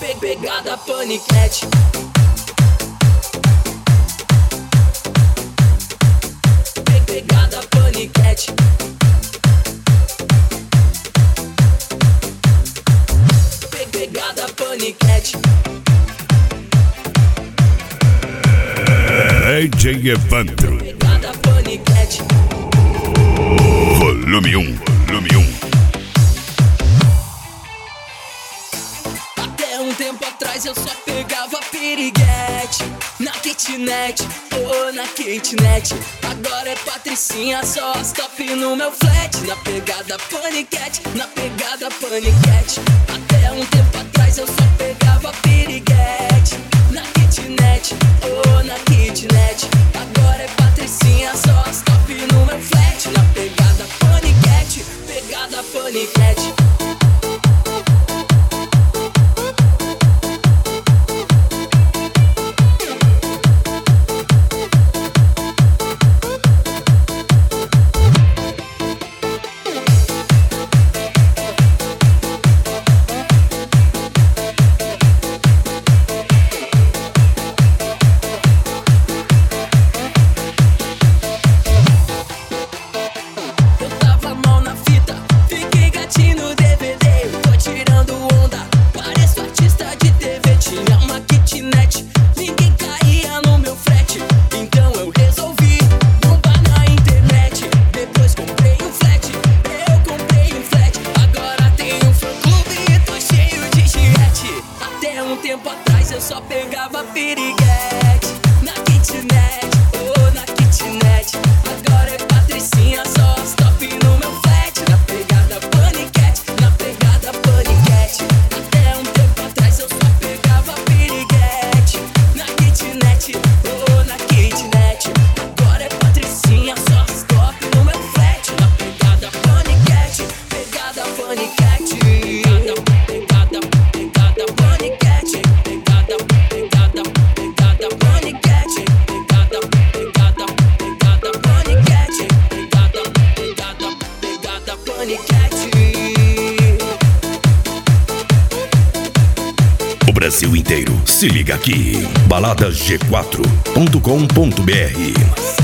Pegada paniquete. Pegada paniquete. Pegada paniquete. DJ Evandro. Pegada paniquete. Volume 1, volume 1. Até um tempo atrás eu só pegava piriguete na kitnet, na kitnet. Agora é Patricinha, só as top no meu flat. Na pegada paniquete, na pegada paniquete. Até um tempo atrás eu só pegava piriguete na kitnet, na kitnet. Agora é Patricinha, só as top no meu flat. Na pegada paniquete, pegada paniquete. Tempo atrás eu só pegava piriguete na kitnet, na kitnet. Agora é Patricinha, só as top no meu flat. Na pegada paniquete, na pegada paniquete. Até um tempo atrás eu só pegava piriguete na kitnet, na kitnet. Agora é Patricinha, só as top no meu flat. Na pegada paniquete, pegada paniquete. Pegada paniquete. Pegada paniquete. O Brasil inteiro se liga aqui. baladasg4.com.br.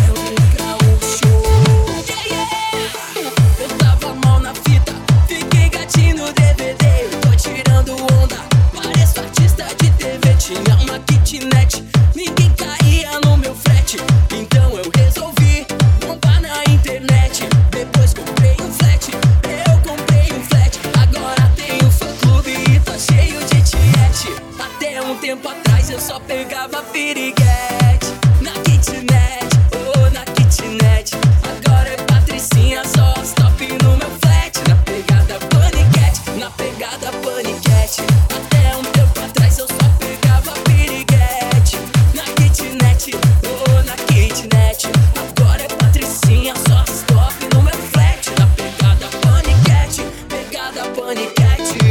Eu tava mal na fita, fiquei gatinho no DVD. Tô tirando onda, pareço artista de TV. Tinha uma kitnet, ninguém caía no meu frete. Então eu resolvi bombar na internet. Depois comprei um flat, eu comprei um flat. Agora tenho fã-clube e tá cheio de tiete. Até um tempo atrás eu só pegava piriguete na kitnet, na kitnet. Agora é Patricinha, só as top no meu flat. Na pegada paniquete, na pegada paniquete. Até um tempo atrás eu só pegava piriguete na kitnet, na kitnet. Agora é Patricinha, só as top no meu flat. Na pegada paniquete, pegada paniquete.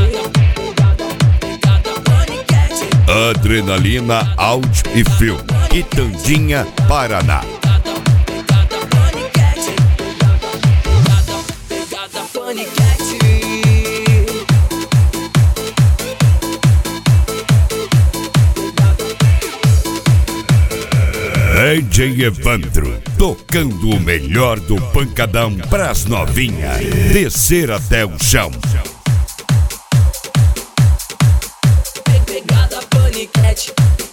Pegada paniquete. Adrenalina Áudio e Filme. Quitandinha, Paraná. Pegada paniquete. Pegada paniquete. DJ Evandro, tocando o melhor do pancadão pras novinhas. Descer até o chão. Pegada paniquete.